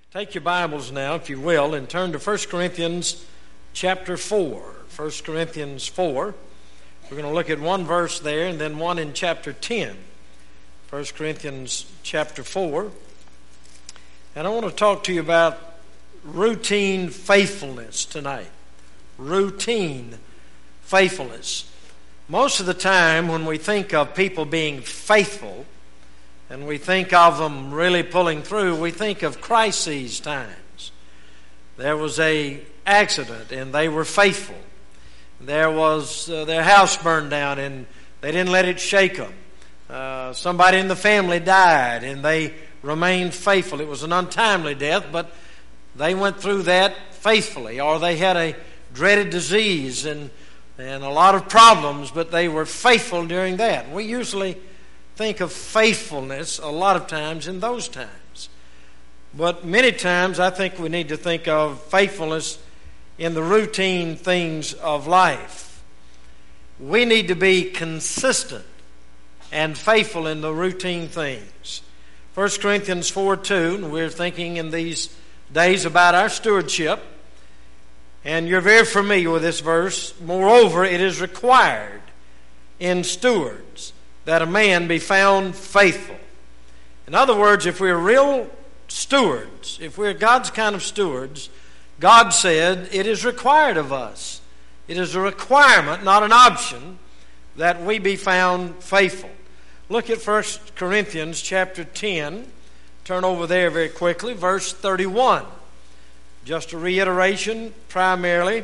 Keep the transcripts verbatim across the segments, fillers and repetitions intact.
Take your Bibles now, if you will, and turn to First Corinthians chapter four. First Corinthians four. We're going to look at one verse there and then one in chapter ten. First Corinthians chapter four. And I want to talk to you about routine faithfulness tonight. Routine faithfulness. Most of the time when we think of people being faithful, and we think of them really pulling through, we think of crises times. There was a accident and they were faithful. There was uh, their house burned down and they didn't let it shake them. Uh, somebody in the family died and they remained faithful. It was an untimely death, but they went through that faithfully. Or they had a dreaded disease and, and a lot of problems, but they were faithful during that. We usually think of faithfulness a lot of times in those times. But many times I think we need to think of faithfulness in the routine things of life. We need to be consistent and faithful in the routine things. First Corinthians four two, and we're thinking in these days about our stewardship, and you're very familiar with this verse. Moreover, it is required in stewards that a man be found faithful. In other words, if we're real stewards, if we're God's kind of stewards, God said it is required of us. It is a requirement, not an option, that we be found faithful. Look at First Corinthians chapter ten. Turn over there very quickly, verse thirty-one. Just a reiteration primarily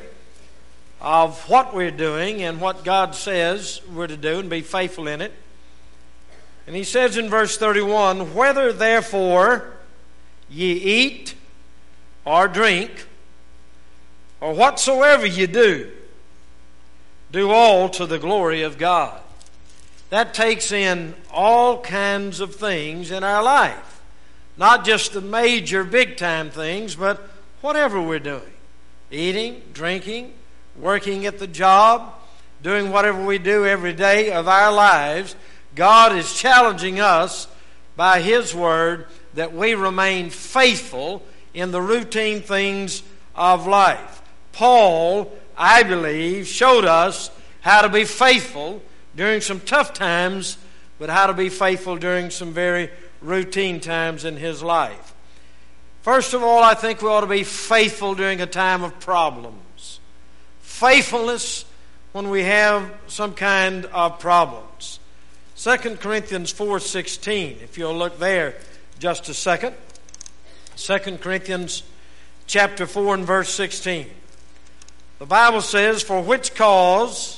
of what we're doing and what God says we're to do and be faithful in it. And he says in verse thirty-one, whether therefore ye eat or drink, or whatsoever ye do, do all to the glory of God. That takes in all kinds of things in our life. Not just the major big time things, but whatever we're doing. Eating, drinking, working at the job, doing whatever we do every day of our lives. God is challenging us by His Word that we remain faithful in the routine things of life. Paul, I believe, showed us how to be faithful during some tough times, but how to be faithful during some very routine times in his life. First of all, I think we ought to be faithful during a time of problems. Faithfulness when we have some kind of problems. Second Corinthians four sixteen, if you'll look there just a second. Second Corinthians chapter four and verse sixteen. The Bible says, For which cause,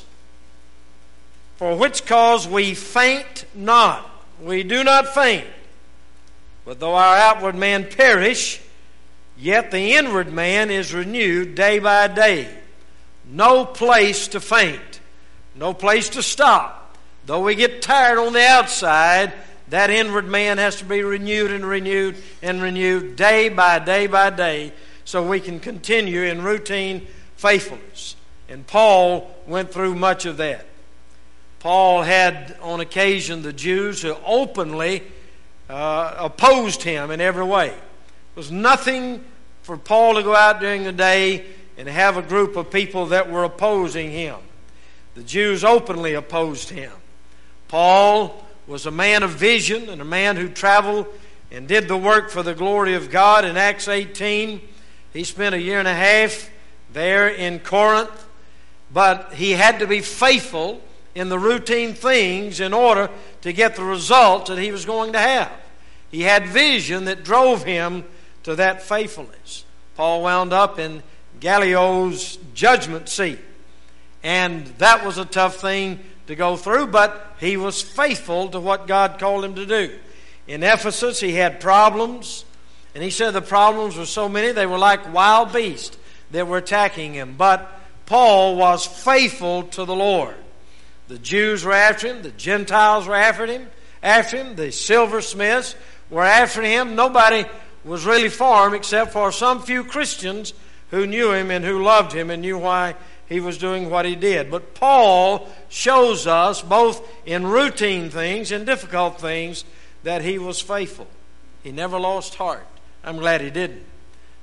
for which cause we faint not. We do not faint. But though our outward man perish, yet the inward man is renewed day by day. No place to faint. No place to stop. Though we get tired on the outside, that inward man has to be renewed and renewed and renewed day by day by day so we can continue in routine faithfulness. And Paul went through much of that. Paul had on occasion the Jews who openly uh, opposed him in every way. It was nothing for Paul to go out during the day and have a group of people that were opposing him. The Jews openly opposed him. Paul was a man of vision and a man who traveled and did the work for the glory of God. In Acts eighteen, he spent a year and a half there in Corinth, but he had to be faithful in the routine things in order to get the results that he was going to have. He had vision that drove him to that faithfulness. Paul wound up in Gallio's judgment seat, and that was a tough thing to go through, but he was faithful to what God called him to do. In Ephesus, he had problems, and he said the problems were so many, they were like wild beasts that were attacking him. But Paul was faithful to the Lord. The Jews were after him, the Gentiles were after him, after him, the silversmiths were after him. Nobody was really for him except for some few Christians who knew him and who loved him and knew why he was doing what he did. But Paul shows us, both in routine things and difficult things, that he was faithful. He never lost heart. I'm glad he didn't.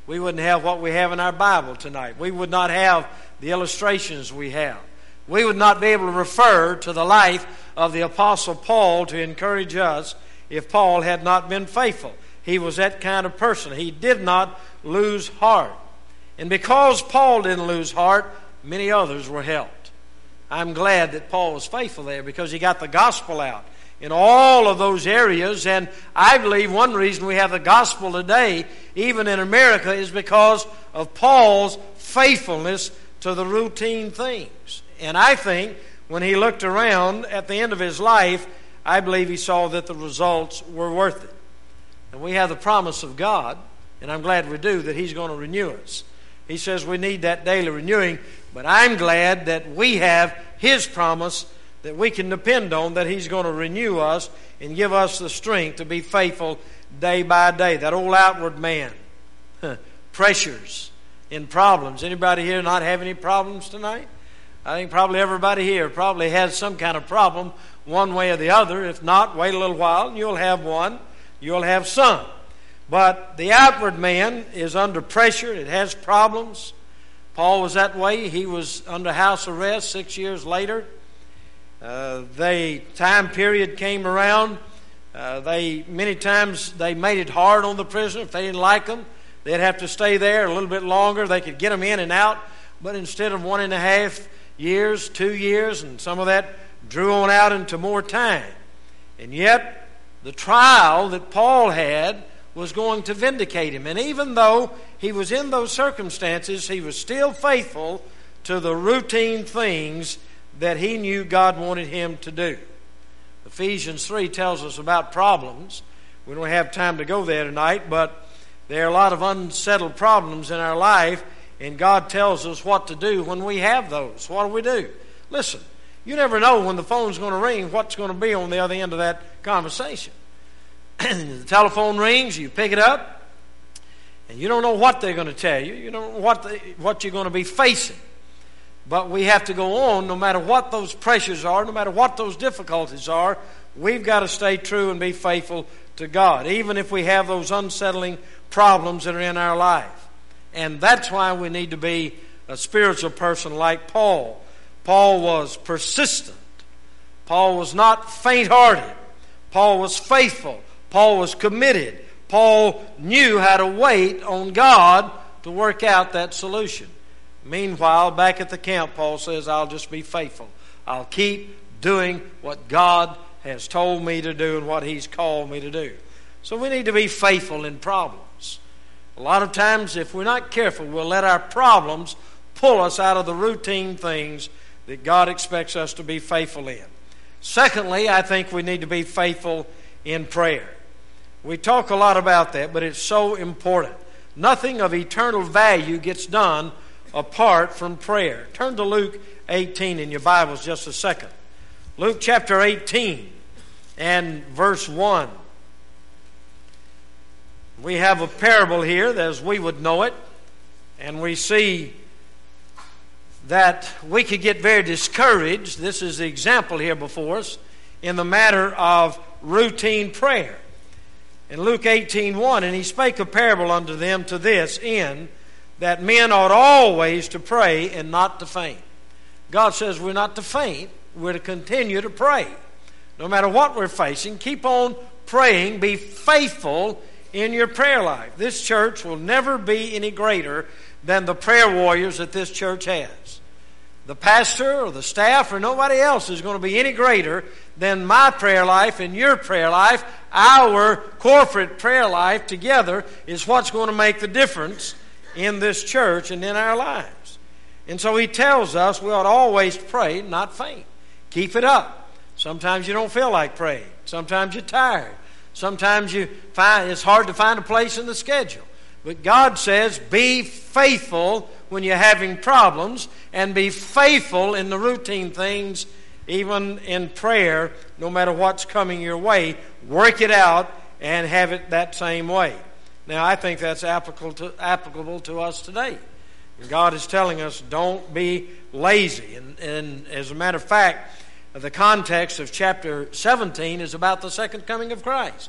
We wouldn't have what we have in our Bible tonight. We would not have the illustrations we have. We would not be able to refer to the life of the Apostle Paul to encourage us if Paul had not been faithful. He was that kind of person. He did not lose heart. And because Paul didn't lose heart, many others were helped. I'm glad that Paul was faithful there because he got the gospel out in all of those areas. And I believe one reason we have the gospel today, even in America, is because of Paul's faithfulness to the routine things. And I think when he looked around at the end of his life, I believe he saw that the results were worth it. And we have the promise of God, and I'm glad we do, that He's going to renew us. He says we need that daily renewing, but I'm glad that we have His promise that we can depend on, that He's going to renew us and give us the strength to be faithful day by day. That old outward man, pressures and problems. Anybody here not have any problems tonight? I think probably everybody here probably has some kind of problem one way or the other. If not, wait a little while and you'll have one. You'll have some. But the outward man is under pressure. It has problems. Paul was that way. He was under house arrest six years later. Uh, the time period came around. Uh, they many times they made it hard on the prisoner. If they didn't like them, they'd have to stay there a little bit longer. They could get them in and out. But instead of one and a half years, two years, and some of that drew on out into more time. And yet, the trial that Paul had was going to vindicate him. And even though he was in those circumstances, he was still faithful to the routine things that he knew God wanted him to do. Ephesians three tells us about problems. We don't have time to go there tonight, but there are a lot of unsettled problems in our life, and God tells us what to do when we have those. What do we do? Listen, you never know when the phone's going to ring, what's going to be on the other end of that conversation. The telephone rings, you pick it up, and you don't know what they're going to tell you. You don't know what, the, what you're going to be facing. But we have to go on no matter what those pressures are, no matter what those difficulties are. We've got to stay true and be faithful to God, even if we have those unsettling problems that are in our life. And that's why we need to be a spiritual person like Paul. Paul was persistent. Paul was not faint-hearted. Paul was faithful. Paul was committed. Paul knew how to wait on God to work out that solution. Meanwhile, back at the camp, Paul says, I'll just be faithful. I'll keep doing what God has told me to do and what He's called me to do. So we need to be faithful in problems. A lot of times, if we're not careful, we'll let our problems pull us out of the routine things that God expects us to be faithful in. Secondly, I think we need to be faithful in prayer. We talk a lot about that, but it's so important. Nothing of eternal value gets done apart from prayer. Turn to Luke eighteen in your Bibles just a second. Luke chapter eighteen and verse one. We have a parable here as we would know it, and we see that we could get very discouraged. This is the example here before us in the matter of routine prayer. In Luke eighteen one, and he spake a parable unto them to this end, that men ought always to pray and not to faint. God says we're not to faint, we're to continue to pray. No matter what we're facing, keep on praying, be faithful in your prayer life. This church will never be any greater than the prayer warriors that this church has. The pastor or the staff or nobody else is going to be any greater than my prayer life and your prayer life. Our corporate prayer life together is what's going to make the difference in this church and in our lives. And so he tells us we ought always pray, not faint. Keep it up. Sometimes you don't feel like praying. Sometimes you're tired. Sometimes you find it's hard to find a place in the schedule. But God says, be faithful when you're having problems, and be faithful in the routine things, even in prayer, no matter what's coming your way. Work it out and have it that same way. Now, I think that's applicable to, applicable to us today. God is telling us, don't be lazy. And, and as a matter of fact, the context of chapter seventeen is about the second coming of Christ.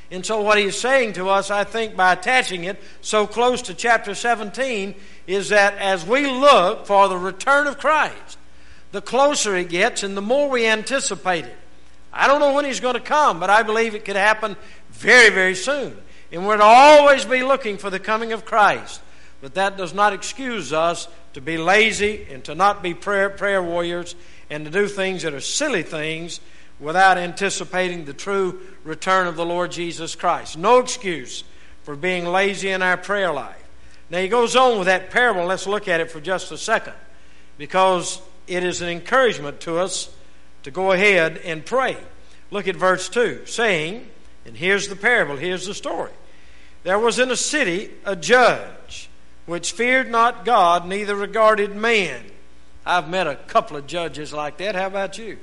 And so what he's saying to us, I think, by attaching it so close to chapter seventeen, is that as we look for the return of Christ, the closer it gets and the more we anticipate it. I don't know when he's going to come, but I believe it could happen very, very soon. And we're to always be looking for the coming of Christ. But that does not excuse us to be lazy and to not be prayer, prayer warriors and to do things that are silly things without anticipating the true return of the Lord Jesus Christ. No excuse for being lazy in our prayer life. Now he goes on with that parable. Let's look at it for just a second, because it is an encouragement to us to go ahead and pray. Look at verse two, saying, and here's the parable, here's the story. There was in a city a judge which feared not God, neither regarded man. I've met a couple of judges like that. How about you?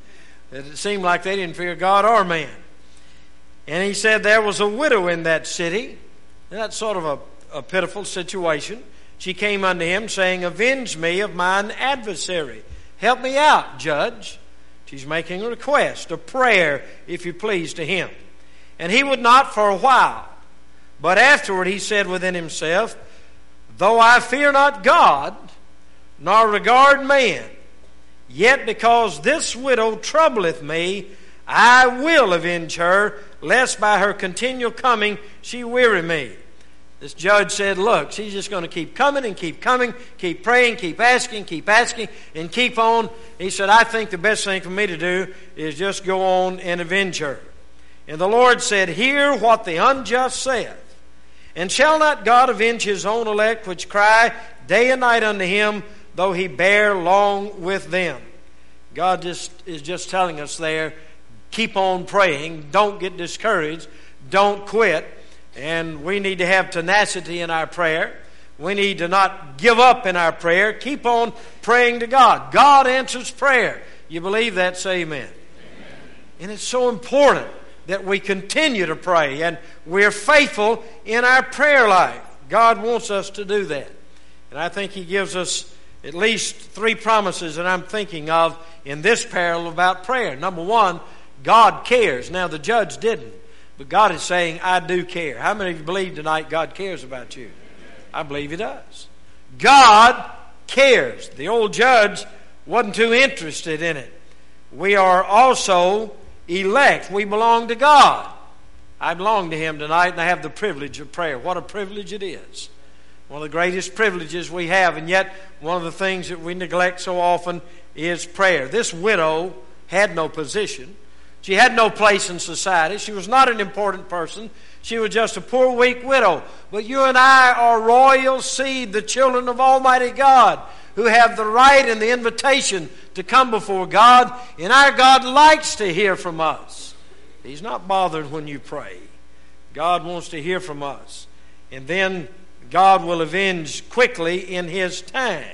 It seemed like they didn't fear God or man. And he said there was a widow in that city. And that's sort of a, a pitiful situation. She came unto him, saying, avenge me of mine adversary. Help me out, judge. She's making a request, a prayer, if you please, to him. And he would not for a while. But afterward he said within himself, though I fear not God, nor regard man, yet because this widow troubleth me, I will avenge her, lest by her continual coming she weary me. This judge said, look, she's just going to keep coming and keep coming, keep praying, keep asking, keep asking, and keep on. He said, I think the best thing for me to do is just go on and avenge her. And the Lord said, hear what the unjust saith. And shall not God avenge his own elect, which cry day and night unto him, though he bear long with them? God just is just telling us there, keep on praying, don't get discouraged, don't quit. And we need to have tenacity in our prayer. We need to not give up in our prayer. Keep on praying to God. God answers prayer. You believe that? Say amen. Amen. And it's so important that we continue to pray and we're faithful in our prayer life. God wants us to do that. And I think he gives us at least three promises that I'm thinking of in this parable about prayer. Number one, God cares. Now the judge didn't, but God is saying, I do care. How many of you believe tonight God cares about you? I believe he does. God cares. The old judge wasn't too interested in it. We are also elect. We belong to God. I belong to him tonight, and I have the privilege of prayer. What a privilege it is. One of the greatest privileges we have, and yet one of the things that we neglect so often is prayer. This widow had no position. She had no place in society. She was not an important person. She was just a poor, weak widow. But you and I are royal seed, the children of Almighty God, who have the right and the invitation to come before God. And our God likes to hear from us. He's not bothered when you pray. God wants to hear from us. And then God will avenge quickly in his time.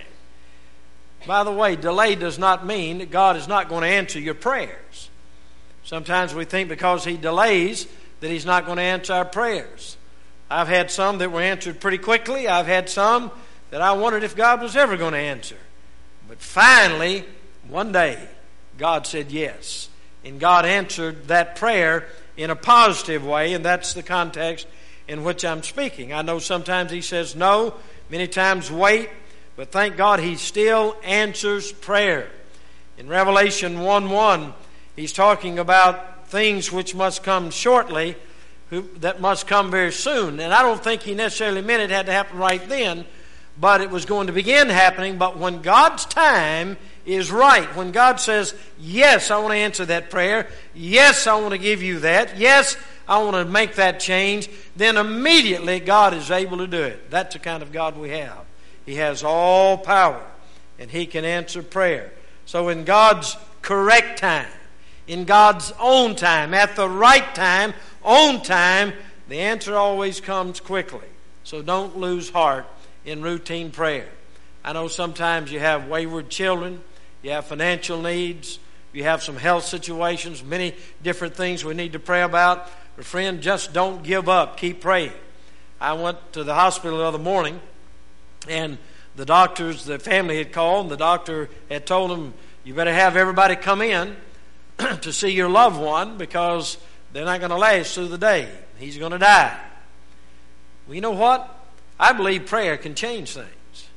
By the way, delay does not mean that God is not going to answer your prayers. Sometimes we think because he delays that he's not going to answer our prayers. I've had some that were answered pretty quickly. I've had some that I wondered if God was ever going to answer. But finally, one day, God said yes. And God answered that prayer in a positive way, and that's the context in which I'm speaking. I know sometimes he says no, many times wait, but thank God he still answers prayer. In Revelation one one, he's talking about things which must come shortly, who, that must come very soon. And I don't think he necessarily meant it had to happen right then, but it was going to begin happening. But when God's time is right, when God says, yes, I want to answer that prayer, yes, I want to give you that, yes, I want to make that change, then immediately God is able to do it. That's the kind of God we have. He has all power, and he can answer prayer. So in God's correct time, in God's own time, at the right time, on time, the answer always comes quickly. So don't lose heart in routine prayer. I know sometimes you have wayward children, you have financial needs, you have some health situations, many different things we need to pray about. But friend, just don't give up. Keep praying. I went to the hospital the other morning, and the doctors, the family had called, and the doctor had told them, you better have everybody come in to see your loved one because they're not going to last through the day. He's going to die. Well, you know what? I believe prayer can change things.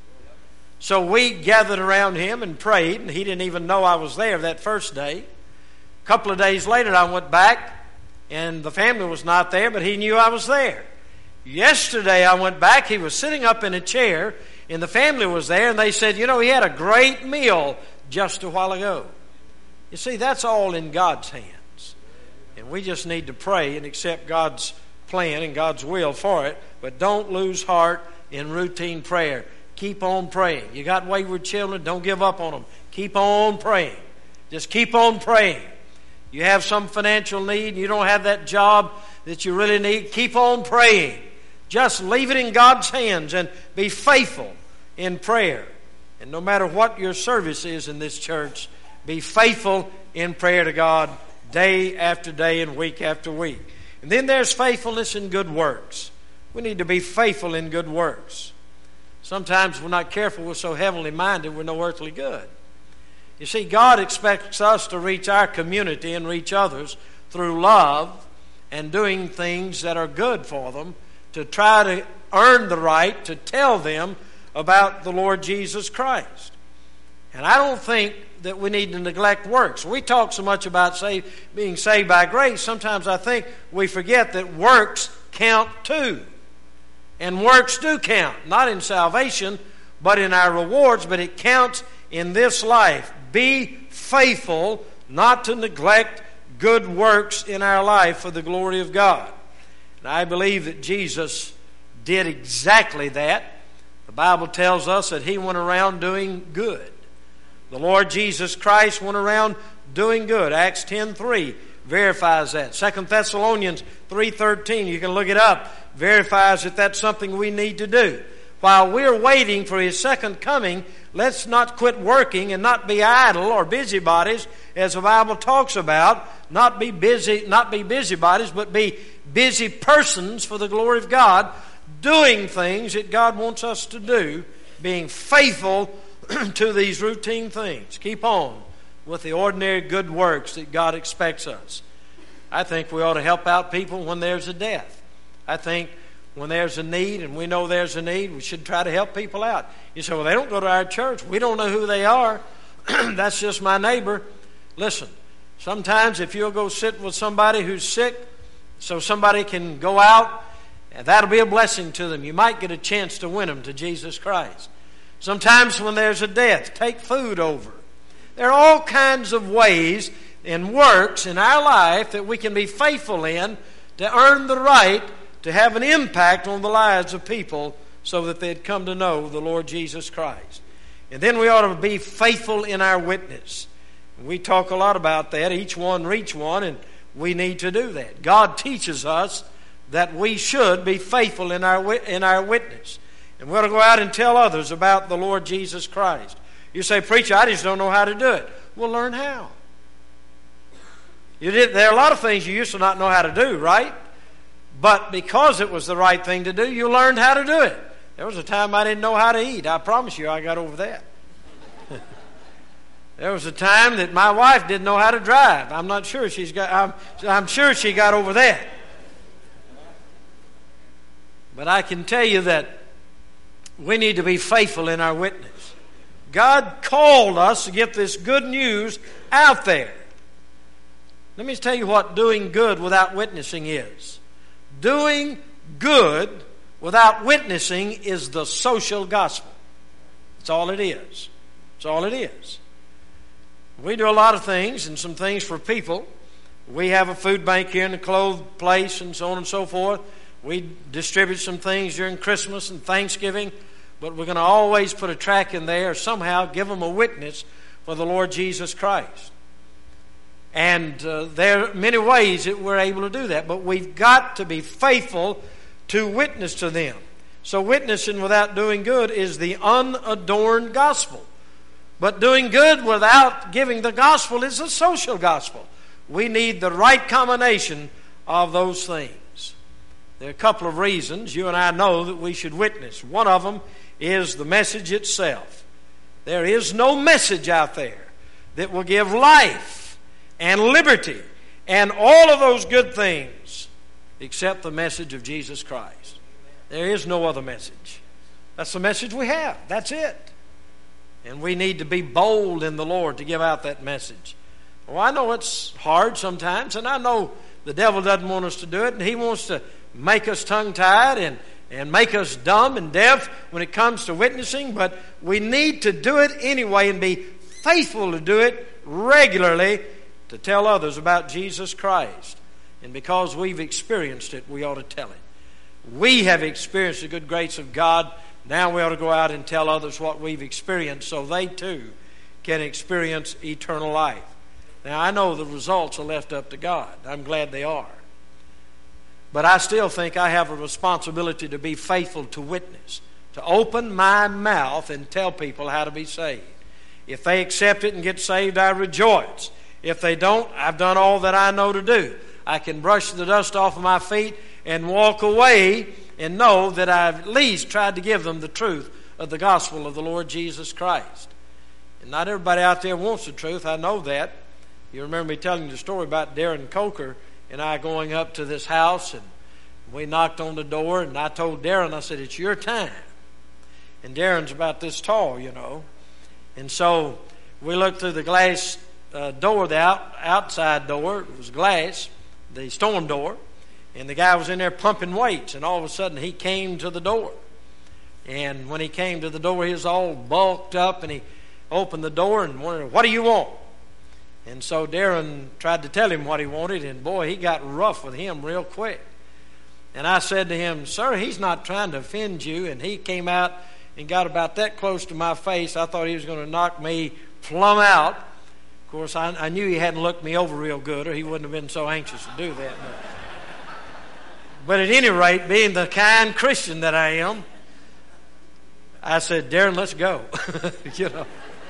So we gathered around him and prayed, and he didn't even know I was there that first day. A couple of days later, I went back, and the family was not there, but he knew I was there. Yesterday, I went back. He was sitting up in a chair, and the family was there, and they said, you know, he had a great meal just a while ago. You see, that's all in God's hands. And we just need to pray and accept God's plan and God's will for it, but don't lose heart in routine prayer. Keep on praying. You got wayward children, don't give up on them. Keep on praying. Just keep on praying. You have some financial need and you don't have that job that you really need, keep on praying. Just leave it in God's hands and be faithful in prayer. And no matter what your service is in this church, be faithful in prayer to God day after day and week after week. And then there's faithfulness in good works. We need to be faithful in good works. Sometimes we're not careful, we're so heavenly minded, we're no earthly good. You see, God expects us to reach our community and reach others through love and doing things that are good for them, to try to earn the right to tell them about the Lord Jesus Christ. And I don't think that we need to neglect works. We talk so much about save, being saved by grace, sometimes I think we forget that works count too. And works do count, not in salvation, but in our rewards, but it counts in this life. Be faithful not to neglect good works in our life for the glory of God. And I believe that Jesus did exactly that. The Bible tells us that he went around doing good. The Lord Jesus Christ went around doing good. Acts ten three verifies that. Second Thessalonians three thirteen, you can look it up, verifies that that's something we need to do. While we're waiting for his second coming, let's not quit working and not be idle or busybodies, as the Bible talks about. Not be busy, not be busybodies, but be busy persons for the glory of God, doing things that God wants us to do, being faithful to these routine things. Keep on with the ordinary good works that God expects us. I think we ought to help out people when there's a death. I think when there's a need, and we know there's a need, we should try to help people out. You say, well, they don't go to our church. We don't know who they are. That's just my neighbor. Listen, sometimes if you'll go sit with somebody who's sick so somebody can go out, that'll be a blessing to them. You might get a chance to win them to Jesus Christ. Sometimes when there's a death, take food over. There are all kinds of ways and works in our life that we can be faithful in to earn the right to have an impact on the lives of people so that they'd come to know the Lord Jesus Christ. And then we ought to be faithful in our witness. We talk a lot about that. Each one reach one, and we need to do that. God teaches us that we should be faithful in our in our witness. And we're to go out and tell others about the Lord Jesus Christ. You say, preacher, I just don't know how to do it. Well, learn how. You did, there are a lot of things you used to not know how to do, right? But because it was the right thing to do, you learned how to do it. There was a time I didn't know how to eat. I promise you I got over that. There was a time that my wife didn't know how to drive. I'm not sure she's got, I'm, I'm sure she got over that. But I can tell you that we need to be faithful in our witness. God called us to get this good news out there. Let me tell you what doing good without witnessing is. Doing good without witnessing is the social gospel. That's all it is. That's all it is. We do a lot of things and some things for people. We have a food bank here in the clothes place and so on and so forth. We distribute some things during Christmas and Thanksgiving, but we're going to always put a tract in there or somehow give them a witness for the Lord Jesus Christ. And uh, there are many ways that we're able to do that, but we've got to be faithful to witness to them. So witnessing without doing good is the unadorned gospel. But doing good without giving the gospel is the social gospel. We need the right combination of those things. There are a couple of reasons you and I know that we should witness. One of them is the message itself. There is no message out there that will give life and liberty and all of those good things except the message of Jesus Christ. There is no other message. That's the message we have. That's it. And we need to be bold in the Lord to give out that message. Well, I know it's hard sometimes, and I know the devil doesn't want us to do it, and he wants to make us tongue-tied and, and make us dumb and deaf when it comes to witnessing, but we need to do it anyway and be faithful to do it regularly to tell others about Jesus Christ. And because we've experienced it, we ought to tell it. We have experienced the good grace of God. Now we ought to go out and tell others what we've experienced so they too can experience eternal life. Now I know the results are left up to God. I'm glad they are. But I still think I have a responsibility to be faithful to witness, to open my mouth and tell people how to be saved. If they accept it and get saved, I rejoice. If they don't, I've done all that I know to do. I can brush the dust off of my feet and walk away and know that I've at least tried to give them the truth of the gospel of the Lord Jesus Christ. And not everybody out there wants the truth. I know that. You remember me telling you the story about Darren Coker and I going up to this house, and we knocked on the door, and I told Darren, I said, it's your time. And Darren's about this tall, you know. And so we looked through the glass uh, door, the out, outside door. It was glass, the storm door. And the guy was in there pumping weights, and all of a sudden he came to the door. And when he came to the door, he was all bulked up, and he opened the door and wondered, what do you want? And so Darren tried to tell him what he wanted, and boy, he got rough with him real quick. And I said to him, sir, he's not trying to offend you. And he came out and got about that close to my face. I thought he was going to knock me plumb out. Of course, I, I knew he hadn't looked me over real good, or he wouldn't have been so anxious to do that. But, but at any rate, being the kind Christian that I am, I said, Darren, let's go. You know.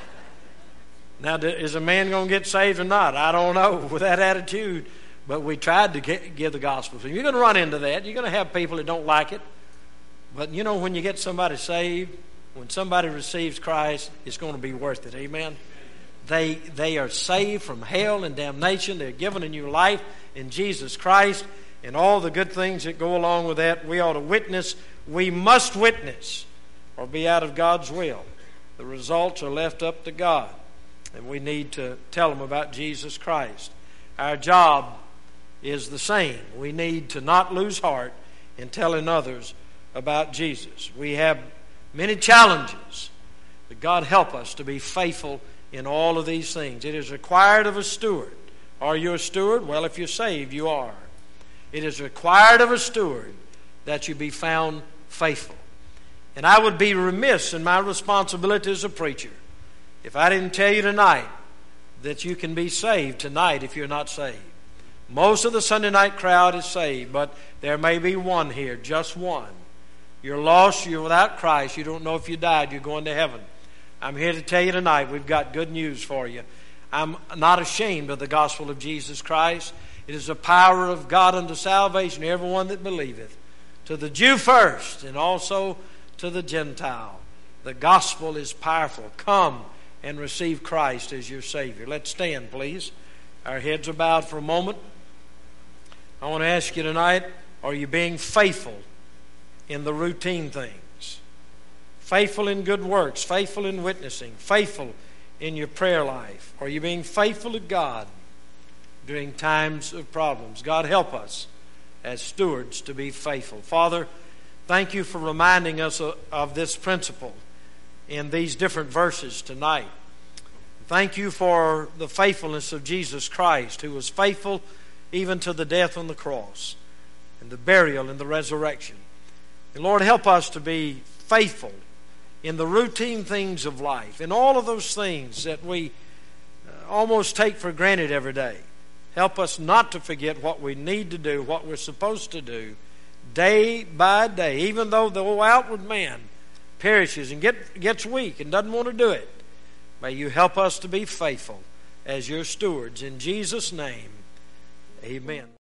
Now, is a man going to get saved or not? I don't know with that attitude. But we tried to get, give the gospel. So you're going to run into that. You're going to have people that don't like it. But you know, when you get somebody saved, when somebody receives Christ, it's going to be worth it. Amen? They, they are saved from hell and damnation. They're given a new life in Jesus Christ. And all the good things that go along with that, we ought to witness. We must witness or be out of God's will. The results are left up to God. And we need to tell them about Jesus Christ. Our job is the same. We need to not lose heart in telling others about Jesus. We have many challenges, but God help us to be faithful in all of these things. It is required of a steward. Are you a steward? Well, if you're saved, you are. It is required of a steward that you be found faithful. And I would be remiss in my responsibility as a preacher if I didn't tell you tonight that you can be saved tonight if you're not saved. Most of the Sunday night crowd is saved, but there may be one here, just one. You're lost, you're without Christ, you don't know if you died, you're going to heaven. I'm here to tell you tonight, we've got good news for you. I'm not ashamed of the gospel of Jesus Christ. It is the power of God unto salvation to everyone that believeth. To the Jew first, and also to the Gentile. The gospel is powerful. Come and receive Christ as your Savior. Let's stand, please. Our heads are bowed for a moment. I want to ask you tonight, are you being faithful in the routine things? Faithful in good works, faithful in witnessing, faithful in your prayer life. Are you being faithful to God during times of problems? God help us as stewards to be faithful. Father, thank you for reminding us of, of this principle in these different verses tonight. Thank you for the faithfulness of Jesus Christ, who was faithful even to the death on the cross and the burial and the resurrection. And Lord, help us to be faithful in the routine things of life, in all of those things that we almost take for granted every day. Help us not to forget what we need to do, what we're supposed to do, day by day, even though the outward man perishes and get, gets weak and doesn't want to do it. May you help us to be faithful as your stewards. In Jesus' name, amen.